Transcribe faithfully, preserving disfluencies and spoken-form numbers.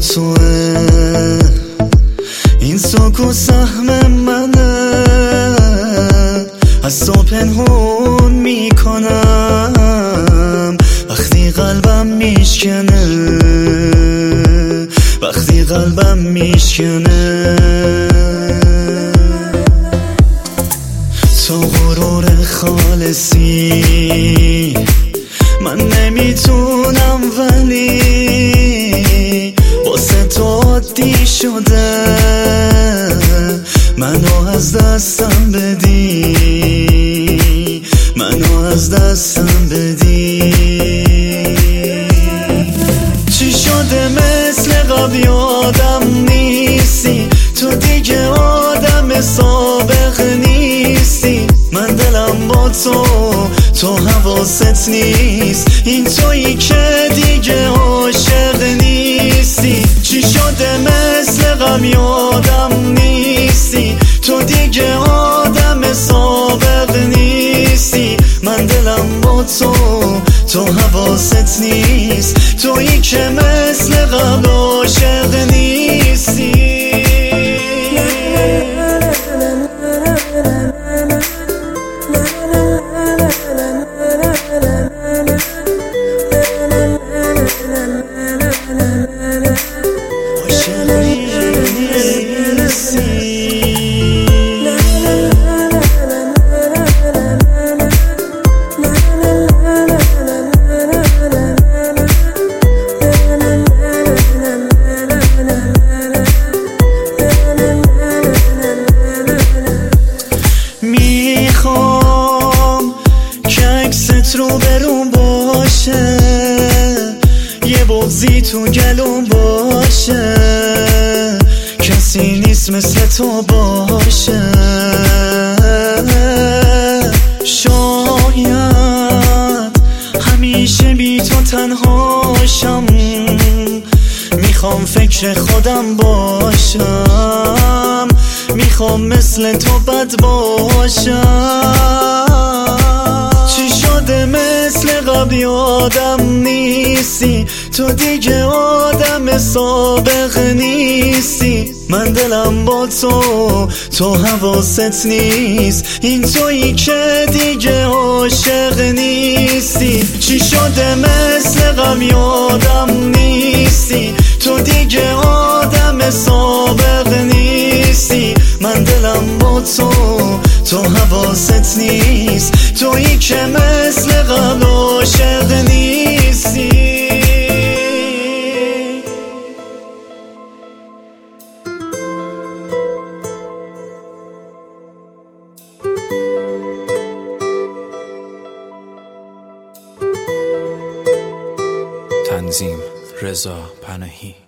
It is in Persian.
توه، این سکو سهم منه، از تو پنهون میکنم وقتی قلبم میشکنه، وقتی قلبم میشکنه. تو غرور خالصی من نمیتونم، ولی واسه تو عادی شده منو از دستم بدی، منو از دستم بدی. چی شده مثل قبل یادم نیستی، تو دیگه آدم سابق نیستی. من دلم با تو، تو حواست نیست، این تویی که دیگه عاشق نیستی. چی شده مثل غم یادم نیستی، تو دیگه آدم سابق نیستی. من دلم با تو، تو حواست نیست، تویی که مثل قبل عاشق نیستی. میخوام که عکست رو برون باشه، یه بغضی تو گلوم باشه، کسی نیست مثل تو باشه. شاید همیشه بی تو تنهاشم، میخوام فکر خودم باشم، میخوام مثل تو بد باشم. چی شده مثل قبل یادم نیستی، تو دیگه آدم سابق نیستی. من دلم با تو، تو حواست نیست، این تویی که دیگه عاشق نیستی. چی شده مثل قبل یادم نیستی، تو دیگه آدم سابق نیستی. من دلم با تو، تو حواست نیست، تویی که مثل قبل عاشق نیستی. تنظیم رضا پناهی.